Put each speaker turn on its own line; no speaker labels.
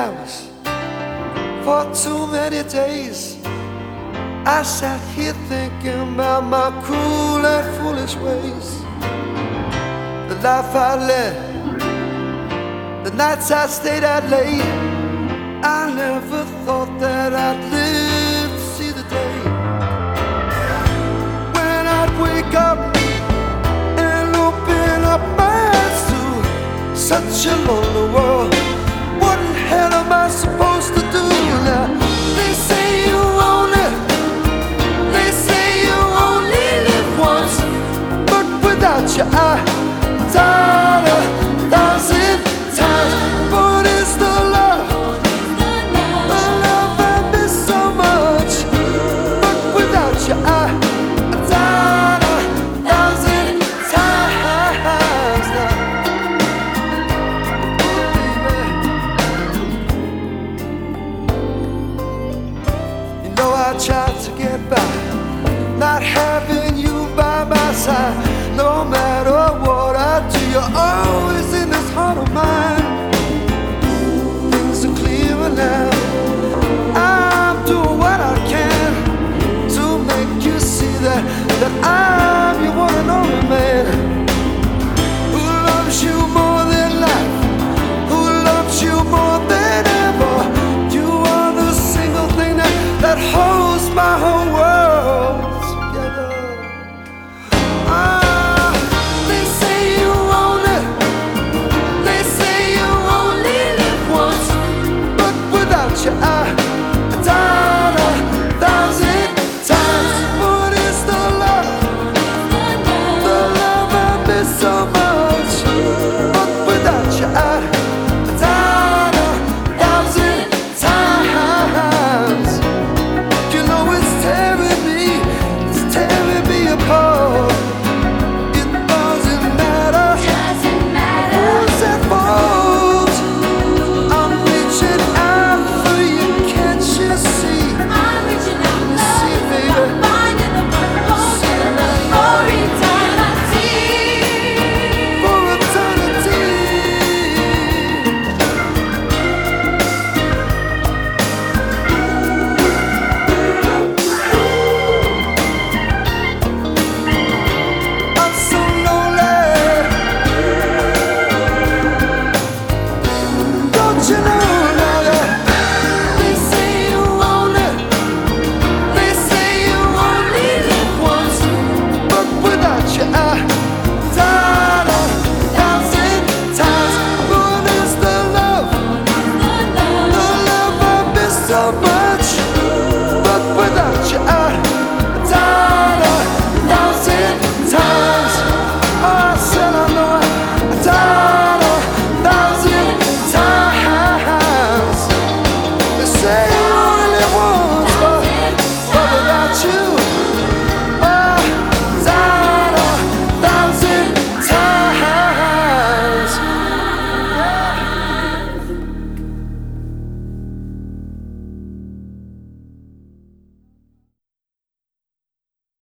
hours, for too many days. I sat here thinking about my cruel and foolish ways. The life I led, the nights I stayed out late. I never thought that I'd live to see the day when I'd wake up and open up my eyes to such a lonely world. What in hell am I supposed to do now? They say you only, they say you only live once, but without you I died 1,000 times. But it's the love, the love I miss so much, but without you I died 1,000 times now. You know I tried to get by, not having you by my side. No matter what I do, you're always in this heart of mine. Things are clearer now. I'm doing what I can to make you see that I'm your one and only man, who loves you more than life, who loves you more than ever. You are the single thing that holds my whole world together. They say you only live once, but without you I died 1,000 times. But it's the love I miss so much, but without you I died 1,000 times. You know it's tearing me apart. It doesn't matter who's at fault. I'm reaching out for you, can't you see?
I'm reaching out,
See,
love,
baby.
I'm finding the purpose for eternity.
For eternity. I'm so lonely. Don't you know now that they say you only live once, but without you I died 1,000 times. But it's the love I miss so much.